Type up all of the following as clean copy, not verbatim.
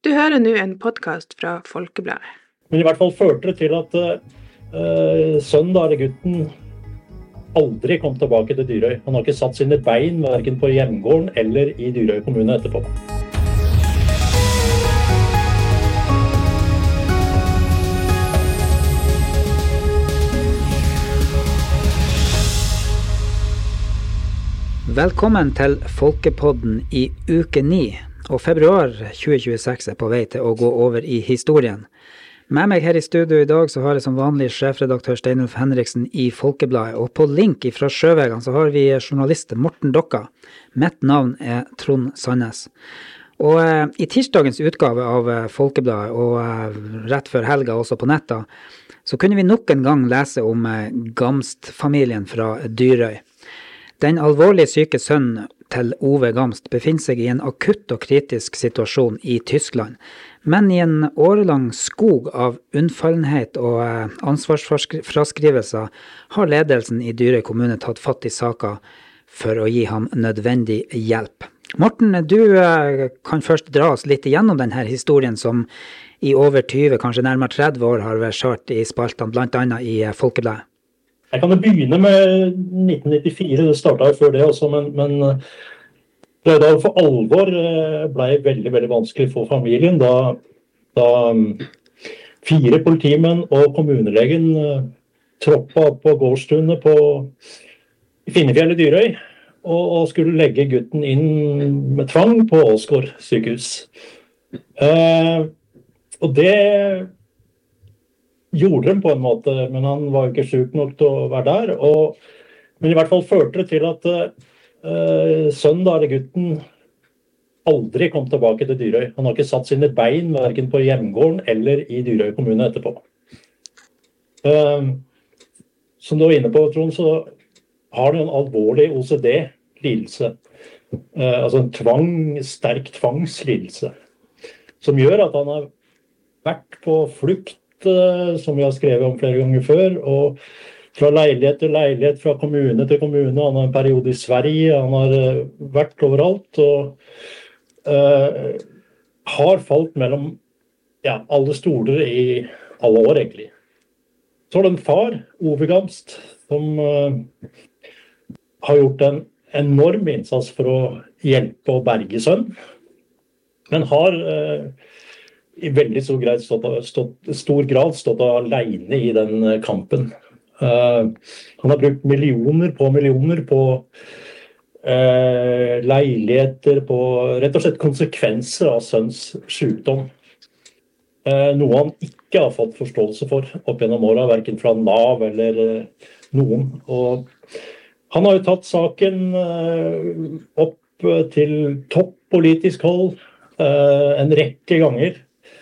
Du hører nå en podcast fra Folkebladet. Men I hvert fall førte det til at sønnen, eller gutten, aldri kom tilbake til Dyrøy. Han har ikke satt sine bein hverken på hjemgården eller I Dyrøy kommune etterpå. Velkommen til Folkepodden I uke 9, og februar 2026 på vei til å gå over I historien. Med meg her I studio I dag så har jeg som vanlig sjefredaktør Steinulf Henriksen I Folkebladet, og på link fra Sjøvegan så har vi journalist Morten Dokka. Mitt navn Trond Sandnes. Og I tirsdagens utgave av Folkebladet, og rett før helga også på nettet, så kunne vi nok en gang lese om Gamst-familien fra Dyrøy. Den alvorlig syke sønnen til Ove Gamst befinner seg I en akutt og kritisk situasjon I Tyskland, men I en årelang skog av unnfallenhet og ansvarsfraskrivelser har ledelsen I Dyrøy kommune tatt fatt I saken for å gi ham nødvendig hjelp. Morten, du kan først dra oss litt igjennom denne historien som I over 20, kanskje nærmere 30 år har vært kjørt I spaltene, blant annet I Folkebladet. Jeg kan jo begynne med 1994, det startet før det også, men det da for alvor ble veldig, veldig vanskelig for familien, da 4 politimenn og kommunelegen troppa opp på gårdstunet på Finnefjell I Dyrøy, og skulle legge gutten inn med tvang på Åsgård sykehus. Og det gjorde dem på en måte, men han var jo ikke syk nok til å være der. Men I hvert fall førte det til at sønnen, eller gutten, aldri kom tilbake til Dyrøy. Han har ikke satt sine bein hverken på hjemgården eller I Dyrøy kommune etterpå. Som du var inne på, Trond, så har han en alvorlig OCD-lidelse. Altså en sterk tvangslidelse, som gjør at han har vært på flukt, som vi har skrevet om flere ganger før, og fra leilighet til leilighet, fra kommune til kommune. Han har en periode I Sverige, han har vært overalt, og har falt mellom alle stoler I alle år, egentlig. Så har det en far, Ove Gamst, som har gjort en enorm innsats for å hjelpe og berge sønnen, men har I veldig stor grad stått alene I den kampen. Han har brukt millioner på leiligheter, på rett og slett konsekvenser av sønns sykdom. Noe han ikke har fått forståelse for opp gjennom året, hverken fra NAV eller noen. Og han har jo tatt saken opp til topp politisk hold en rekke ganger.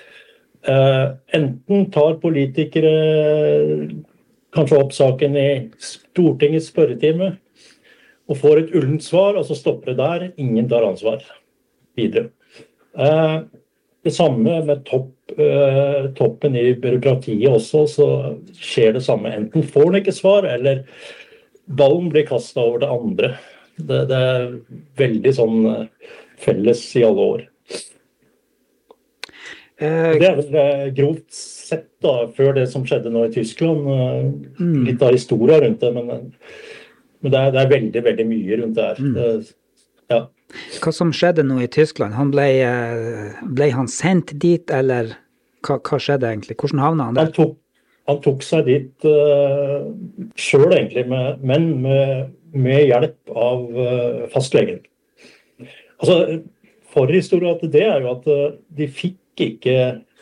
Enten tar politikere kanskje opp saken I Stortingets spørretime og får et ullent svar, og så stopper det der. Ingen tar ansvar videre. Det samme med toppen I byråkratiet også, så skjer det samme. Enten får han ikke svar, eller ballen blir kastet over det andre. Det veldig sånn felles I alle år. Det vel grovt sett da, før det som skjedde nå I Tyskland. Litt av historien rundt det, men det veldig, veldig mye rundt det her. Ja. Hva som skjedde nå I Tyskland? Han ble han sendt dit, eller hva skjedde egentlig? Hvordan havnet han der? Han tok seg dit selv egentlig, men med hjelp av fastlegen. Altså, forhistorien til det jo at de fikk ikke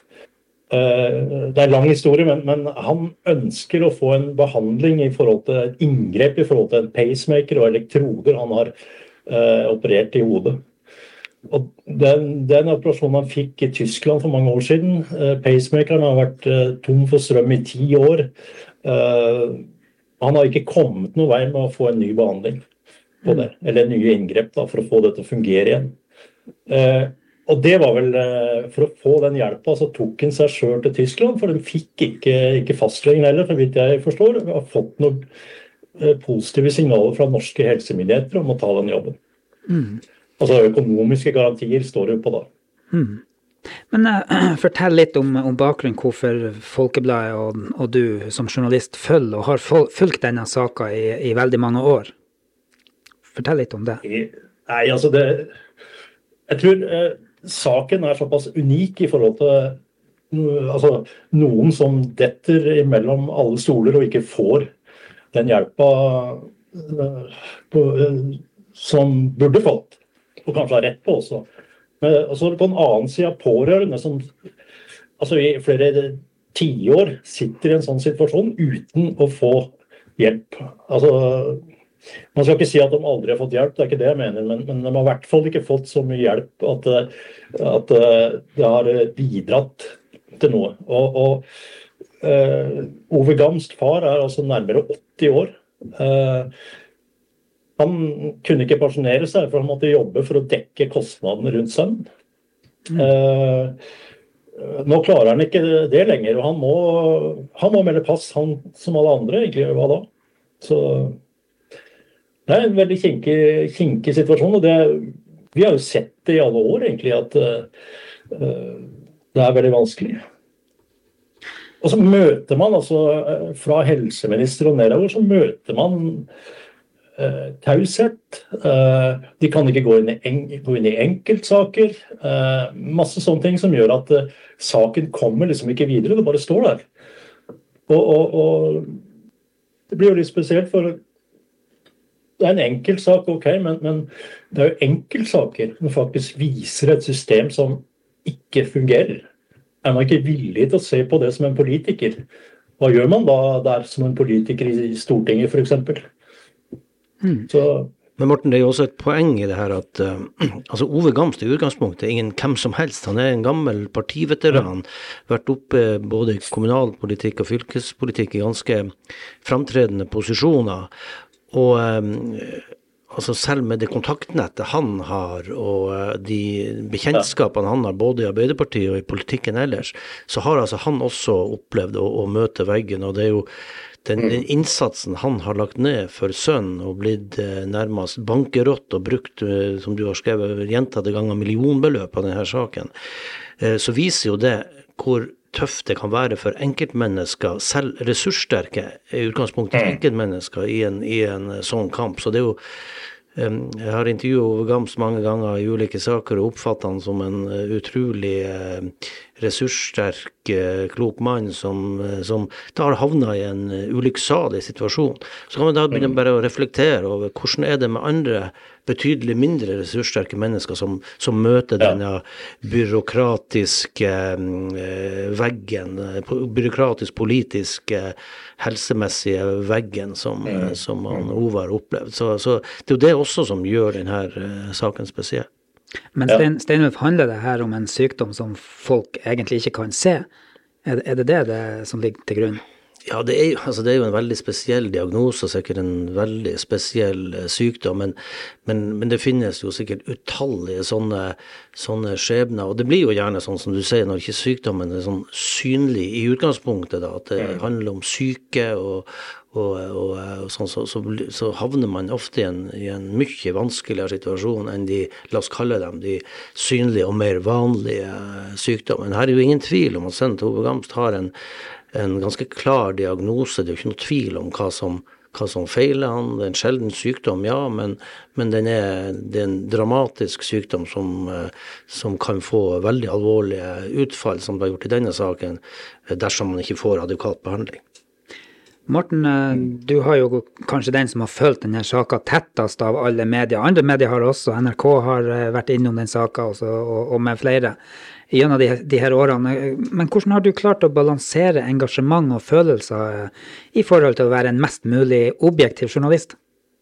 det lang historie, men han ønsker å få en behandling I forhold til et inngrep I forhold til en pacemaker og elektroder han har operert I hodet. Og den operasjonen han fikk I Tyskland for mange år siden, pacemakeren har vært tom for strøm I 10 år. Han har ikke kommet noen vei med å få en ny behandling på det, eller nye inngrep da, for å få det til å fungere igjen. Og det var vel, for å få den hjelpen, så tok han seg selv til Tyskland, for de fikk ikke fastlegen heller, for vidt jeg forstår, har fått noen positive signaler fra norske helsemyndigheter om å ta den jobben. Altså økonomiske garantier står det på da. Men fortell litt om bakgrunnen hvorfor Folkebladet og du som journalist følger og har fulgt denne saken i veldig mange år. Fortell litt om det. Nei, altså jeg tror saken såpass unik i forhold til noen som detter mellom alle stoler og ikke får den hjelpa som burde fått, og kanskje har rett på også. Men også på en annen side pårørende som i flere tiår sitter i en sånn situasjon uten å få hjelp. Man skal ikke si at de aldri har fått hjelp, det ikke det jeg mener, men de har i hvert fall ikke fått så mye hjelp at det har bidratt til noe. Ove Gamst far altså nærmere 80 år. Han kunne ikke pensjonere seg, for han måtte jobbe for å dekke kostnadene rundt sønnen. Nå klarer han ikke det lenger, og han må melde pass, han som alle andre egentlig, hva da? Så det en veldig kinkig situasjon, og vi har jo sett det i alle år egentlig, at det veldig vanskelig. Og så møter man fra helseminister og nedover, så møter man taushet. De kan ikke gå inn i enkeltsaker. Masse sånne ting som gjør at saken kommer liksom ikke videre, det bare står der. Og det blir jo litt spesielt, for det en enkeltsak, ok, men det jo enkeltsaker som faktisk viser et system som ikke fungerer. Man ikke villig til å se på det som en politiker? Hva gjør man da der som en politiker i Stortinget, for eksempel? Men Morten, det jo også et poeng i det her at Ove Gamst i utgangspunktet ingen hvem som helst. Han en gammel partiveteran, vært oppe både i kommunalpolitikk og fylkespolitikk i ganske framtredende posisjoner. Og selv med det kontaktnettet han har, og de bekjentskapene han har både i Arbeiderpartiet og i politikken ellers, så har han også opplevd å møte veggen, og det jo den innsatsen han har lagt ned for sønnen og blitt nærmest bankerått og brukt, som du har skrevet, gjentatte ganger millionbeløp av denne saken, så viser jo det hvor tøft det kan være for enkeltmennesker, selv ressurssterke i utgangspunktet enkeltmennesker i en sånn kamp. Så det jo, jeg har intervjuet Ove Gamst mange ganger i ulike saker og oppfattet han som en utrolig ressurssterk, klok mann som da har havnet i en ulykksalig situasjon. Så kan man da begynne bare å reflektere over hvordan det med andre betydelig mindre ressurssterke mennesker som møter denne byråkratiske veggen, byråkratisk politiske helsemessige veggen som Ove har opplevd. Så det jo det også som gjør denne saken spesiell. Men Steinulf, handler det her om en sykdom som folk egentlig ikke kan se? Er det som ligger til grunn? Ja, det jo en veldig spesiell diagnose, sikkert en veldig spesiell sykdom, men det finnes jo sikkert utallige sånne skjebner, og det blir jo gjerne sånn som du sier, når ikke sykdommen sånn synlig i utgangspunktet, da, at det handler om syke og sånn, så havner man ofte i en mye vanskeligere situasjon enn la oss kalle dem, de synlige og mer vanlige sykdommen. Her jo ingen tvil om at sønnen til Ove Gamst har en ganske klar diagnose. Det jo ikke noe tvil om hva som feiler han. Det en sjelden sykdom, ja, men det en dramatisk sykdom som kan få veldig alvorlige utfall, som det har gjort i denne saken, dersom man ikke får adekvat behandling. Morten, du har jo kanskje den som har følt denne saken tettest av alle medier. Andre medier har også, NRK har vært innom den saken også, og med flere gjennom de her årene. Men hvordan har du klart å balansere engasjement og følelser i forhold til å være en mest mulig objektiv journalist?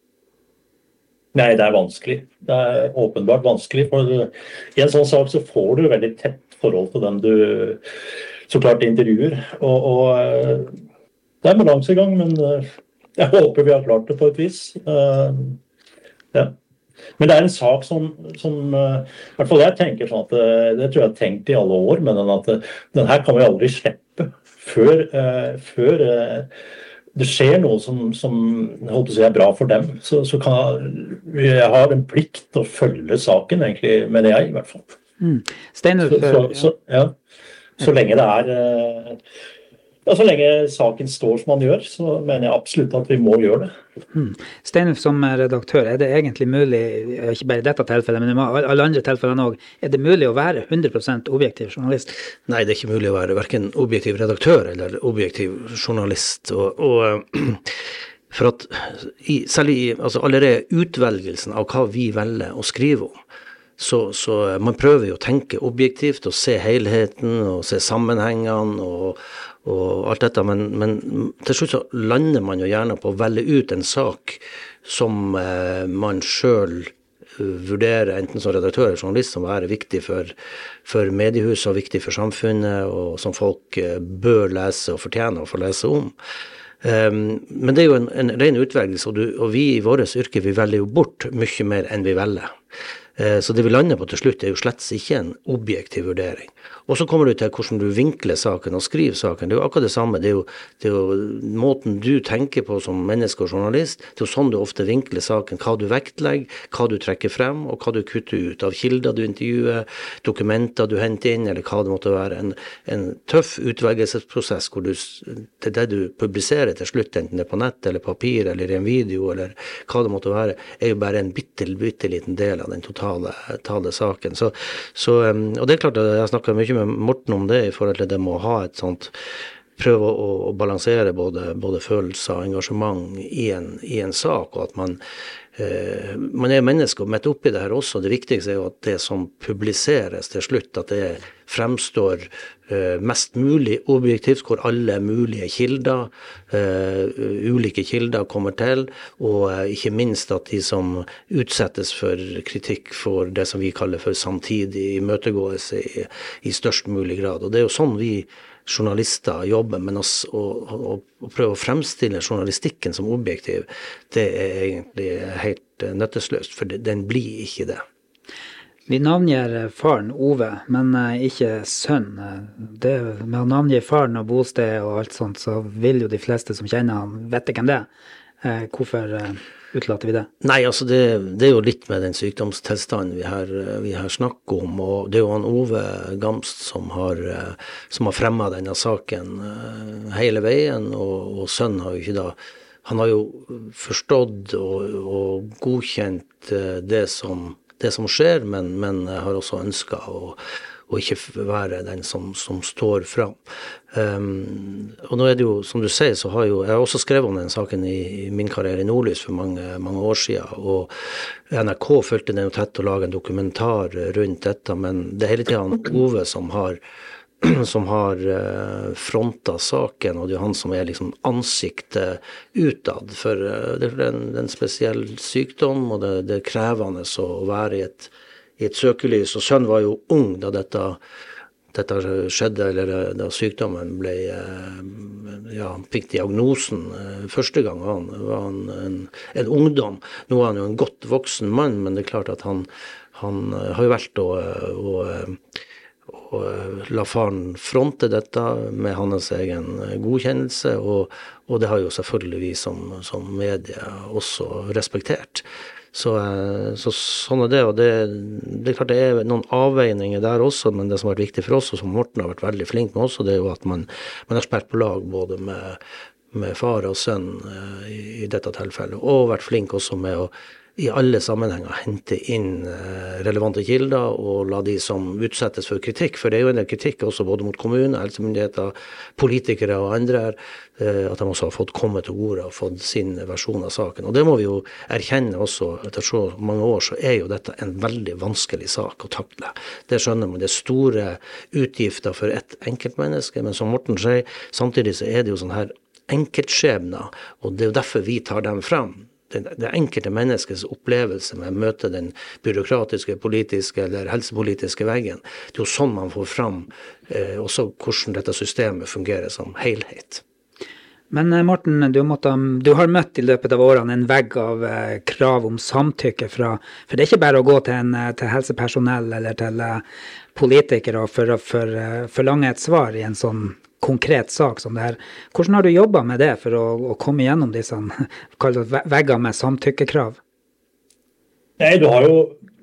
Nei, det vanskelig. Det åpenbart vanskelig, for i en sånn sak så får du veldig tett forhold til dem du så klart intervjuer, og det en balansegang, men jeg håper vi har klart det på et vis. Ja. Men det en sak som i hvert fall jeg tenker sånn at, det tror jeg har tenkt i alle år, men at den her kan vi aldri slippe før det skjer noe som jeg håper å si bra for dem. Så kan jeg ha en plikt til å følge saken, egentlig, mener jeg i hvert fall. Steinulf, så lenge det så lenge saken står som man gjør, så mener jeg absolutt at vi må gjøre det. Steinulf, som redaktør, det egentlig mulig, ikke bare i dette tilfellet, men i alle andre tilfellene også, det mulig å være 100% objektiv journalist? Nei, det ikke mulig å være hverken objektiv redaktør eller objektiv journalist. For at altså allerede utvelgelsen av hva vi velger å skrive om, så man prøver jo å tenke objektivt og se helheten og se sammenhengene og alt dette, men til slutt så lander man jo gjerne på å velge ut en sak som man selv vurderer, enten som redaktør eller journalist, som er viktig for mediehuset og viktig for samfunnet, og som folk bør lese og fortjener å få lese om. Men det er jo en ren utvelgelse, og vi i vårt yrke, vi velger jo bort mye mer enn vi velger. Så det vi lander på til slutt er jo slett ikke en objektiv vurdering. Og så kommer du til hvordan du vinkler saken og skriver saken. Det er jo akkurat det samme. Det er jo måten du tenker på som menneske og journalist. Det er jo sånn du ofte vinkler saken. Hva du vektlegger, hva du trekker frem, og hva du kutter ut av kilder du intervjuer, dokumenter du henter inn, eller hva det måtte være. En tøff utvelgelsesprosess hvor til det du publiserer til slutt, enten det er på nett eller papir eller i en video eller hva det måtte være, er jo bare en bitte liten del av den totale saken. Og det er klart at jeg snakker mye med Morten om det i forhold til det med å ha et sånt, prøve å balansere både følelser og engasjement i en sak, og at man er menneske og midt oppi det her også. Det viktigste er jo at det som publiseres til slutt, at det fremstår mest mulig objektivt, hvor alle mulige kilder, ulike kilder kommer til, og ikke minst at de som utsettes for kritikk får det som vi kaller for samtidig imøtegåelse i størst mulig grad. Og det er jo sånn vi journalister jobber, men å prøve å fremstille journalistikken som objektiv, det er egentlig helt nøttesløst, for den blir ikke det. Vi navngir faren Ove, men ikke sønn. Det, med å navngi faren og bosted og alt sånt, så vil jo de fleste som kjenner han vite hvem det er. Hvorfor utlater vi det? Nei, altså det er jo litt med den sykdomstilstanden vi her snakker om, og det er jo han Ove Gamst som har fremmet denne saken hele veien, og sønnen har jo ikke da, han har jo forstått og godkjent det som skjer, men har også ønsket å ikke være den som står fram. Og nå er det jo, som du sier, så har jeg har også skrevet om den saken i min karriere i Nordlys for mange år siden, og NRK følte den jo tett å lage en dokumentar rundt dette, men det er hele tiden Ove som har frontet saken, og det er han som er liksom ansiktet utad, for det er en spesiell sykdom, og det er krevende å være i et søkelys, og sønnen var jo ung da dette skjedde, eller da sykdommen fikk diagnosen første gang. Han var en ungdom. Nå er han jo en godt voksen mann, men det er klart at han har jo valgt å la faren fronte dette med hans egen godkjennelse, og det har jo selvfølgelig vi som medie også respektert. Så sånn er det, og det er klart det er noen avveininger der også, men det som har vært viktig for oss, og som Morten har vært veldig flink med også, det er jo at man har spilt på lag både med far og sønn i dette tilfellet, og vært flink også med å i alle sammenhenger hente inn relevante kilder og la de som utsettes for kritikk, for det er jo en del kritikk også både mot kommuner, helsemyndigheter, politikere og andre, at de også har fått komme til ord og fått sin versjon av saken. Og det må vi jo erkjenne også, etter så mange år så er jo dette en veldig vanskelig sak å takle. Det skjønner man, det er store utgifter for et enkeltmenneske, men som Morten sier, samtidig så er det jo sånn her enkeltskjebner, og det er jo derfor vi tar dem frem. Det enkelte menneskets opplevelse med å møte den byråkratiske, politiske eller helsepolitiske veggen. Det er jo sånn man får fram også hvordan dette systemet fungerer som helhet. Men Morten, du har møtt i løpet av årene en vegg av krav om samtykke for det er ikke bare å gå til helsepersonell eller til politikere for å forlange et svar i en sånn konkret sak som det her. Hvordan har du jobbet med det for å komme gjennom disse vegger med samtykkekrav? Nei, du har jo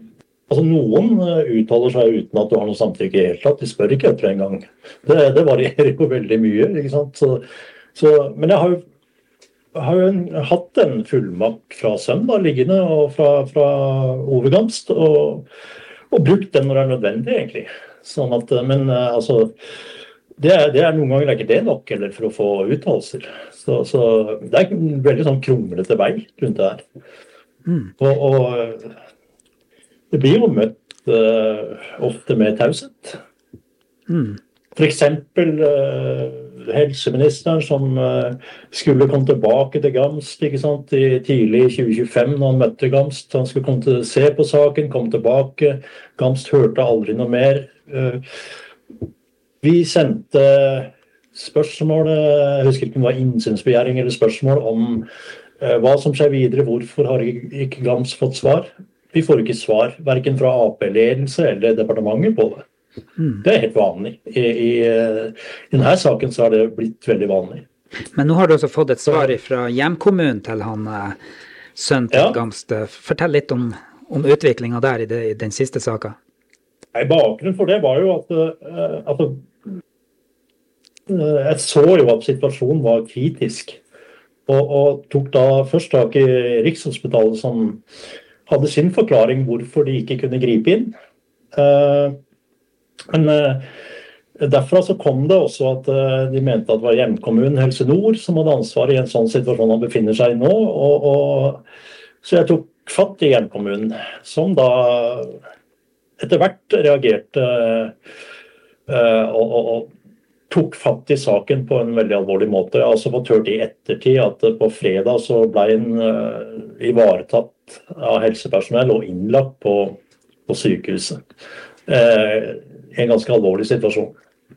Altså Noen uttaler seg uten at du har noe samtykke i hele tatt. De spør ikke etter en gang. Det varierer jo veldig mye. Ikke sant? Men jeg har jo hatt en fullmakt fra sønn da, liggende og fra Ove Gamst, og brukt den når det er nødvendig, egentlig. Sånn at, men altså, det er noen ganger ikke det nok eller for å få uttalelser. Så det er en veldig sånn kronglete vei rundt det her. Og det blir jo møtt ofte med taushet. For eksempel helseministeren som skulle komme tilbake til Gamst, ikke sant, tidlig i 2025 når han møtte Gamst. Han skulle komme til å se på saken, komme tilbake. Gamst hørte aldri noe mer. Vi sendte spørsmål, jeg husker ikke om det var innsynsbegjæring eller spørsmål om hva som skjer videre, hvorfor har ikke Gamst fått svar? Vi får ikke svar, hverken fra AP-ledelse eller departementet på det. Det er helt vanlig. I denne saken så har det blitt veldig vanlig. Men nå har du også fått et svar fra hjemkommunen til han sønnen til Gamst. Fortell litt om utviklingen der i den siste saken. Bakgrunnen for det var jo at jeg så jo at situasjonen var kritisk. Og tok da først tak i Rikshospitalet som hadde sin forklaring hvorfor de ikke kunne gripe inn. Men derfra så kom det også at de mente at det var hjemkommunen Helse Nord som hadde ansvar i en sånn situasjon han befinner seg i nå. Så jeg tok fatt i hjemkommunen, som da etter hvert reagerte og tok fatt i saken på en veldig alvorlig måte. Jeg har også fått hørt i ettertid at på fredag så ble han ivaretatt av helsepersonell og innlagt på sykehuset. En ganske alvorlig situasjon.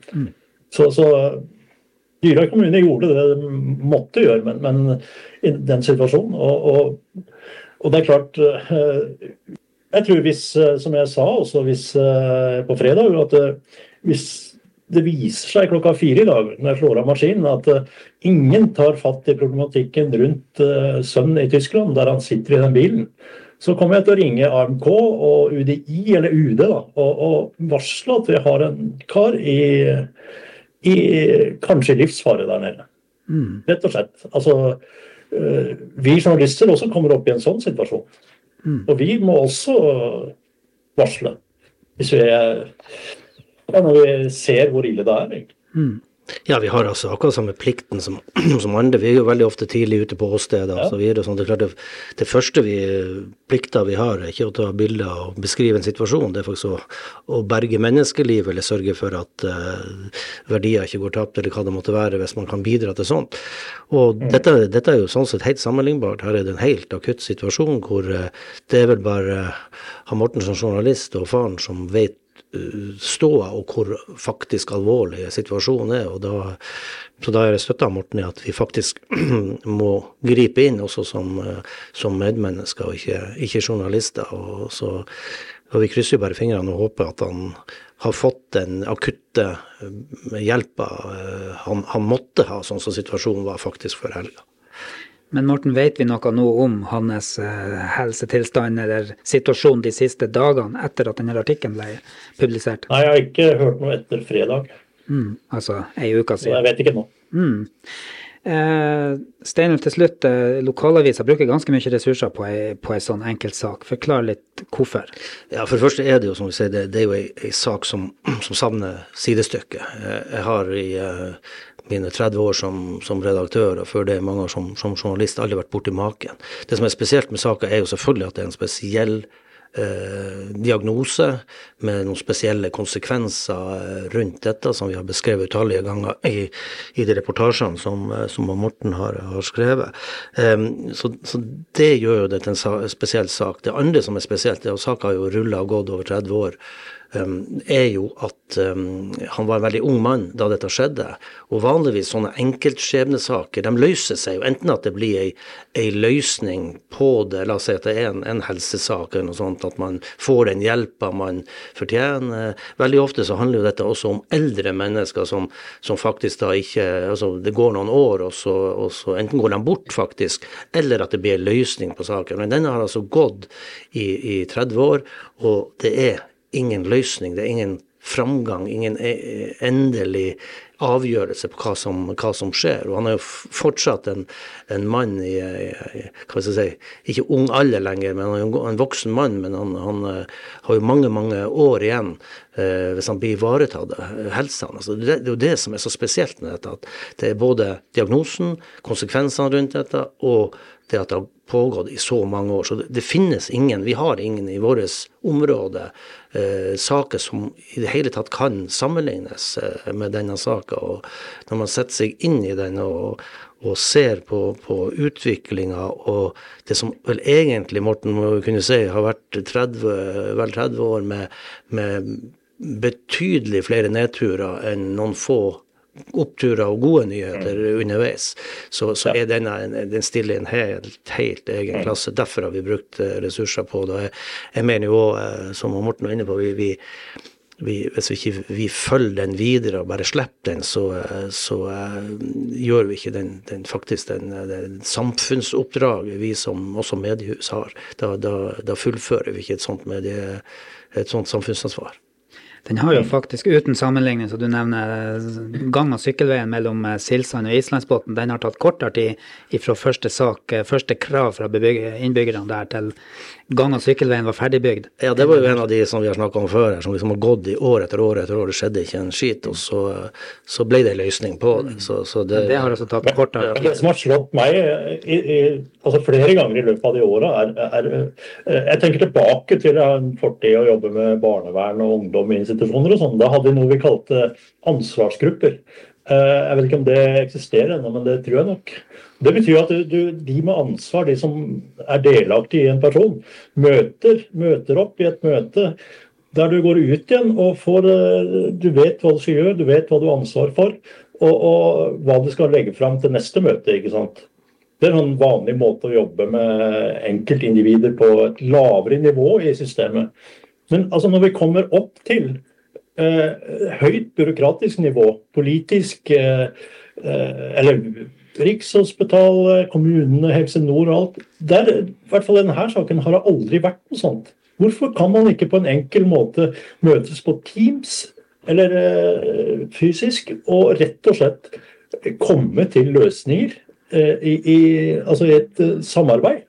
Så Dyrøy kommune gjorde det de måtte gjøre, men i den situasjonen. Og det er klart, jeg tror hvis, som jeg sa også på fredag, at hvis det viser seg klokka 4 i dag, når jeg slår av maskinen, at ingen tar fatt i problematikken rundt sønnen i Tyskland, der han sitter i den bilen, så kommer jeg til å ringe AMK og UDI, eller UD, da, og varsle at vi har en kar i kanskje livsfare der nede. Rett og slett. Altså, vi journalister også kommer opp i en sånn situasjon. Og vi må også varsle, hvis når vi ser hvor ille det er, egentlig. Ja, vi har altså akkurat samme plikten som andre. Vi er jo veldig ofte tidlig ute på åstedet og så videre. Sånn. Det er klart det første plikter vi har, er ikke å ta bilder og beskrive en situasjon. Det er faktisk å berge menneskeliv, eller sørge for at verdier ikke går tapt, eller hva det måtte være, hvis man kan bidra til sånt. Og dette er jo sånn sett helt sammenlignbart. Her er det en helt akutt situasjon, hvor det er vel bare Morten som journalist og faren som vet ståa og hvor faktisk alvorlig situasjonen er, og så da er det støttet av Morten i at vi faktisk må gripe inn også som medmennesker og ikke journalister, og vi krysser jo bare fingrene og håper at han har fått den akutte hjelpa han måtte ha, sånn som situasjonen var faktisk før helga. Men Morten, vet vi noe nå om hans helsetilstand eller situasjon de siste dagene etter at denne artikkelen ble publisert? Nei, jeg har ikke hørt noe etter fredag. Altså, en uke siden. Så jeg vet ikke nå. Steinulf, til slutt, lokalaviser bruker ganske mye ressurser på en sånn enkelt sak. Forklar litt hvorfor. Ja, for det første er det jo, som vi sier, det er jo en sak som savner sidestykke. Jeg har i mine 30 år som redaktør, og før det mange år som journalist, aldri vært borti maken. Det som er spesielt med saken er jo selvfølgelig at det er en spesiell diagnose med noen spesielle konsekvenser rundt dette, som vi har beskrevet utallige ganger i de reportasjene som Morten har skrevet. Så det gjør jo det til en spesiell sak. Det andre som er spesielt, er at saken har jo rullet og gått over 30 år, jo at han var en veldig ung mann da dette skjedde, og vanligvis sånne enkeltskjebnesaker, de løser seg jo, enten at det blir en løsning på det, la oss si at det en helsesak eller noe sånt, at man får den hjelpen man fortjener. Veldig ofte så handler jo dette også om eldre mennesker som faktisk da ikke, altså det går noen år, og så enten går de bort faktisk, eller at det blir en løsning på saken. Men denne har altså gått i 30 år, og det ingen løsning, det ingen framgang, ingen endelig avgjørelse på hva som skjer. Og han jo fortsatt en mann i hva skal jeg si, ikke ung alder lenger, men han jo en voksen mann, men han har jo mange år igjen hvis han blir ivaretatt helsen. Altså, det jo det som så spesielt med dette, at det både diagnosen, konsekvensene rundt dette, og det at det har pågått i så mange år. Så det finnes vi har ingen i vårt område saker som i det hele tatt kan sammenlignes med denne saken. Og når man setter seg inn i den og ser på utviklingen og det som vel egentlig, Morten må kunne si, har vært 30 år med betydelig flere nedturer enn noen få oppturer og gode nyheter underveis, så den stiller en helt egen klasse. Derfor har vi brukt ressurser på det. Jeg mener jo også, som Morten var inne på, hvis vi følger den videre og bare slipper den, så gjør vi ikke den samfunnsoppdraget vi som også mediehus har. Da fullfører vi ikke et sånt samfunnsansvar. Den har jo faktisk uten sammenligning, så du nevner gang- og sykkelveien mellom Silsand og Islandsbotn, den har tatt kortere tid fra første krav fra innbyggerne der til gang- og sykkelveien var ferdigbygd. Ja, det var jo en av de som vi har snakket om før her, som liksom har gått i år etter år, det skjedde ikke en skit, og så ble det en løsning på det. Så det har altså tatt kortere tid. Det som har slått meg altså flere ganger i løpet av de årene jeg tenker tilbake til en fortid å jobbe med barnevern og ungdom i institusjoner og sånn. Da hadde vi noe vi kalte ansvarsgrupper. Jeg vet ikke om det eksisterer ennå, men det tror jeg nok. Det betyr at de med ansvar, de som delaktige i en person, møter opp i et møte der du går ut igjen og du vet hva du skal gjøre, du vet hva du har ansvar for, og hva du skal legge fram til neste møte, ikke sant? Det en vanlig måte å jobbe med enkeltindivider på et lavere nivå i systemet. Men altså når vi kommer opp til høyt byråkratisk nivå, politisk, eller Rikshospital, kommunene, Helse Nord og alt, i hvert fall i denne saken har det aldri vært noe sånt. Hvorfor kan man ikke på en enkel måte møtes på Teams, eller fysisk, og rett og slett komme til løsninger i et samarbeid?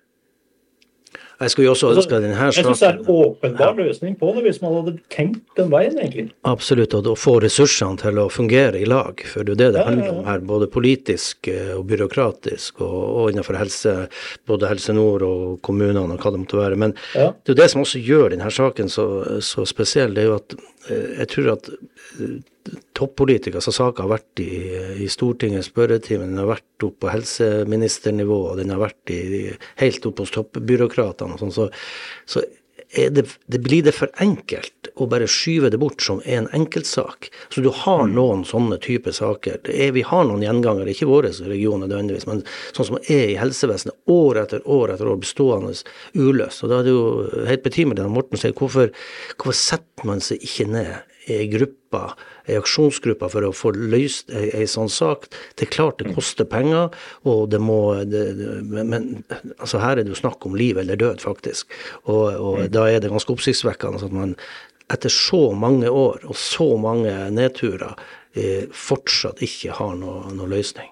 Jeg skulle jo også ønske denne saken. Jeg synes det en åpenbar løsning på det, hvis man hadde tenkt den veien, egentlig. Absolutt, og å få ressursene til å fungere i lag, for det handler om her, både politisk og byråkratisk, og innenfor både Helse Nord og kommunene og hva det måtte være. Men det det som også gjør denne saken så spesiell, det jo at jeg tror at toppolitikere, så saker har vært i Stortingets spørretime, den har vært opp på helseministernivå, og den har vært helt opp hos toppbyråkratene og sånn, så det blir det for enkelt å bare skyve det bort som en enkeltsak. Så du har noen sånne type saker. Vi har noen gjengangere, ikke våre regioner nødvendigvis, men sånn som i helsevesenet, år etter år bestående uløst. Og da det jo helt betimelig når Morten sier, hvorfor setter man seg ikke ned i gruppa, i aksjonsgruppa for å få løst en sånn sak? Det klart det koster penger, og men altså her det jo snakk om liv eller død faktisk, og da det ganske oppsiktsvekkende at man etter så mange år og så mange nedturer fortsatt ikke har noe løsning.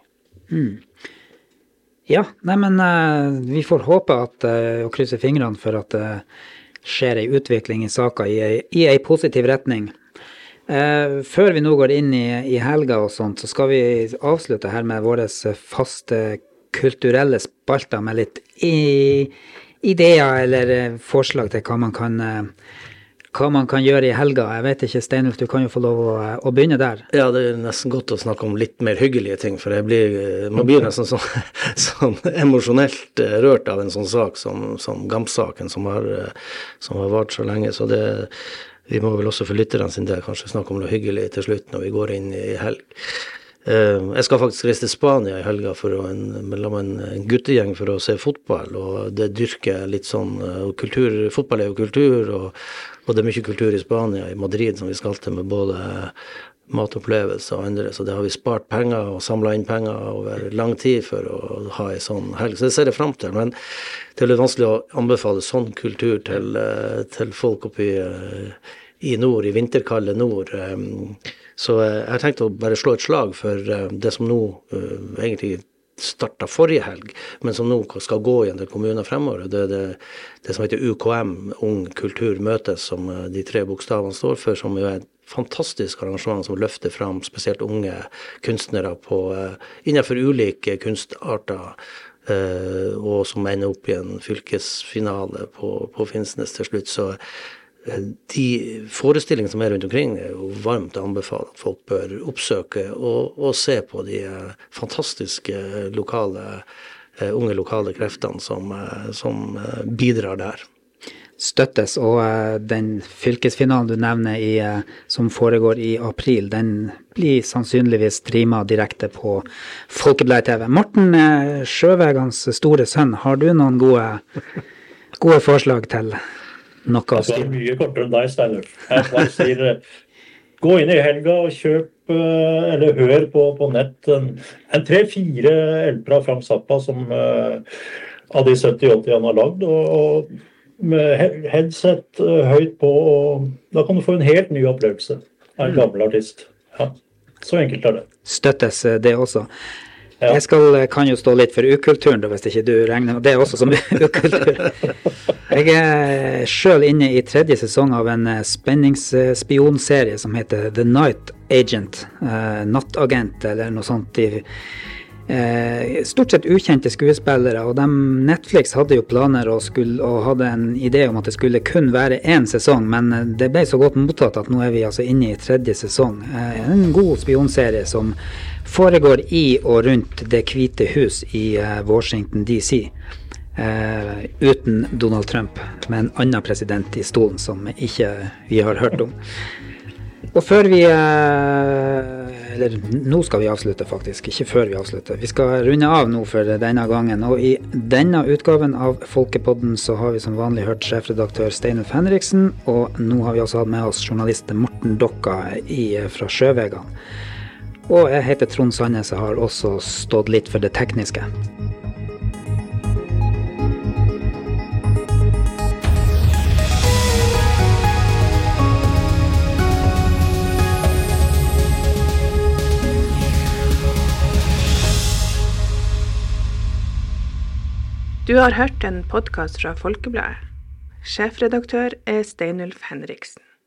Ja, men vi får håpe og krysse fingrene for at det skjer en utvikling i saken i en positiv retning. Før vi nå går inn i helga og sånt, så skal vi avslutte her med våre faste kulturelle spalter med litt ideer eller forslag til hva man kan gjøre i helga. Jeg vet ikke, Steinulf, du kan jo få lov å begynne der. Ja, det nesten godt å snakke om litt mer hyggelige ting, for man blir nesten sånn emosjonelt rørt av en sånn sak som GAMP-saken, som har vart så lenge. Så Vi må vel også for lytterne sin del kanskje snakke om noe hyggelig til slutt når vi går inn i helg. Jeg skal faktisk reise til Spania i helga mellom en guttegjeng for å se fotball, og det dyrker litt sånn kultur, fotball er jo kultur, og det er mye kultur i Spania, i Madrid, som vi skal til med både matopplevelser og andre, så det har vi spart penger og samlet inn penger over lang tid for å ha en sånn helg, så det ser jeg frem til, men det er litt vanskelig å anbefale sånn kultur til folk oppe i nord, i vinterkalde nord, så jeg har tenkt å bare slå et slag for det som nå egentlig startet forrige helg, men som nå skal gå i en del kommuner fremover. Det er det som heter UKM, Ung Kultur Møtes, som de 3 bokstavene står for, som jo er et fantastisk arrangement som løfter fram spesielt unge kunstnere innenfor ulike kunstarter, og som ender opp i en fylkesfinale på Finnsnes til slutt. Så de forestillingene som er rundt omkring er jo varmt anbefalt at folk bør oppsøke og se på de fantastiske unge lokale kreftene som bidrar der. Støttes, og den fylkesfinalen du nevner som foregår i april, den blir sannsynligvis streamet direkte på Folkebladet TV. Morten Sjøvegans store sønn, har du noen gode forslag til noe? Det er mye kortere enn deg, Steinulf. Jeg bare sier, gå inn i helga og kjøp, eller hør på nett, en 3-4 Elpra Frank Zappa som av de 70-80 han har lagd, og med headset høyt på, og da kan du få en helt ny opplevelse av en gammel artist. Ja, så enkelt er det. Støttes det også. Ja. Jeg kan jo stå litt for ukulturen, da, hvis ikke du regner det også som ukultur. Jeg er selv inne i 3. sesong av en spenningsspionserie som heter The Night Agent, nattagent eller noe sånt. Stort sett ukjente skuespillere, og Netflix hadde jo planer og hadde en idé om at det skulle kun være 1 sesong, men det ble så godt mottatt at nå er vi altså inne i 3. sesong. En god spionserie som foregår i og rundt Det hvite hus i Washington DC, uten Donald Trump, med en annen president i stolen som ikke vi har hørt om. Og før vi eller nå skal vi avslutte faktisk, ikke før vi avslutter. Vi skal runde av nå for denne gangen, og i denne utgaven av Folkepodden så har vi som vanlig hørt sjefredaktør Steinulf Henriksen, og nå har vi også hatt med oss journalist Morten Dokka fra Sjøvegan. Og jeg heter Trond Sandnes, og har også stått litt for det tekniske. Du har hørt en podcast fra Folkebladet. Sjefredaktør Steinulf Henriksen.